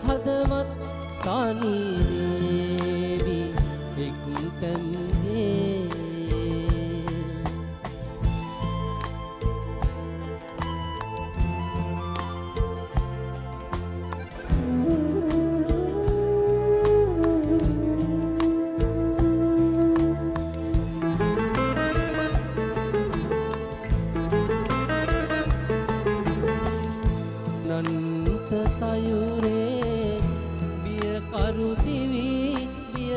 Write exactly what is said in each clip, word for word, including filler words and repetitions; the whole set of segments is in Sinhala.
හදවත් තනි වේවි එක්තැන්ගේ නන්ත සයුරේ බිය කරු දිවි බිය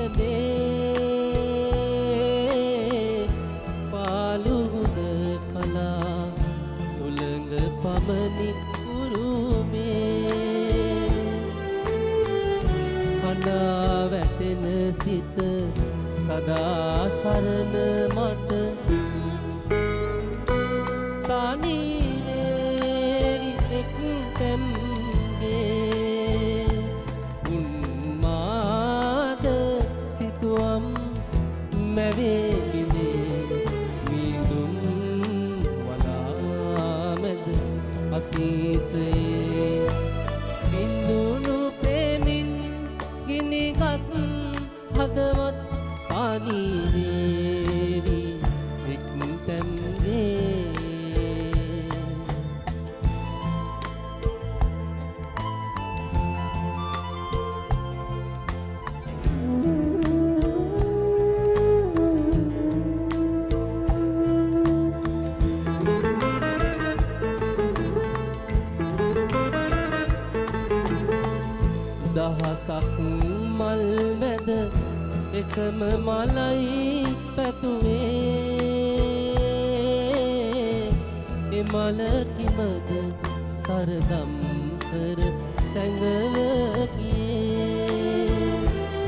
මේ පාලුගුද කලා සුළඟ පමණි උරුමේ හඬා වැටෙන සිත සදා සරණ මට තනි උන්මාද සිතුවම් මැවේ බිඳේ මිදුම් වලාමැද අතීතයේ බිඳුණු ප්‍රේමින් ගිනිගත් හදවත් තනි වේවි එක්තැන්ගේ දහසක් මල් මැද එකම මලයි පැතුවේ එ මල කිමද සරදම් කර සැඟවකියේ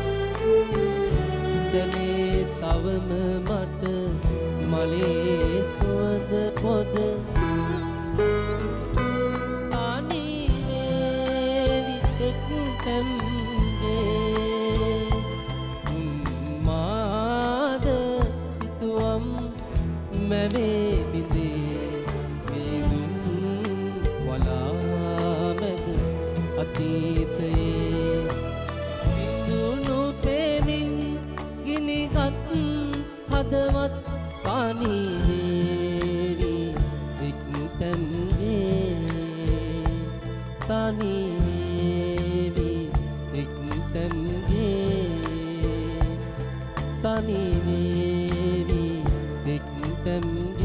දැනේ තවම මට මලේ සුවඳ පොද උන්මාද සිතුවම් මැවේ බිඳේ මිදුම් වලාමැද අතීතයේ බිඳුණු ප්‍රේමින් ගිනිගත් හදවත් තනි වේවි එක්තැන්ගේ තනි තනි වේවි එක්තැන්ගේ